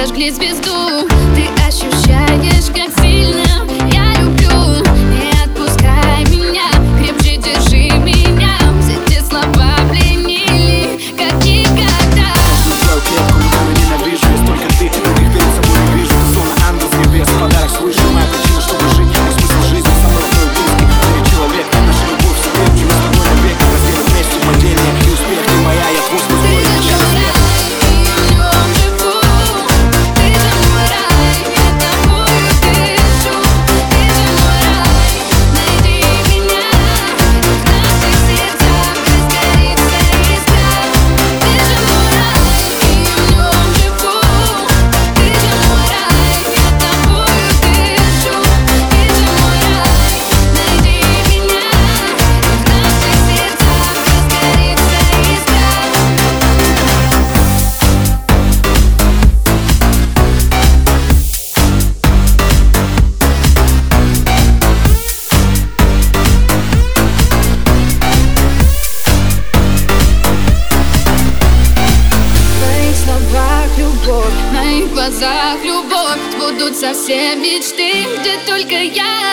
зажгли звезду. Ты ощущаешь, как сильно я люблю. Не отпускай меня, крепче держи меня. Все те слова пленили, как никогда. Твою клетку недавно ненавижу, есть только ты, других перед собой не вижу. Ты словно ангел с небес, подарок свыше. Моя причина, чтобы жить, мой смысл жизни. Со мной твой близкий, ты человек, наша любовь в себе, живи с тобой навек. Разделим вместе падение и успех. Ты моя, я твой, смысл твой, несчастный смех. В моих глазах любовь, будут совсем мечты, где только я.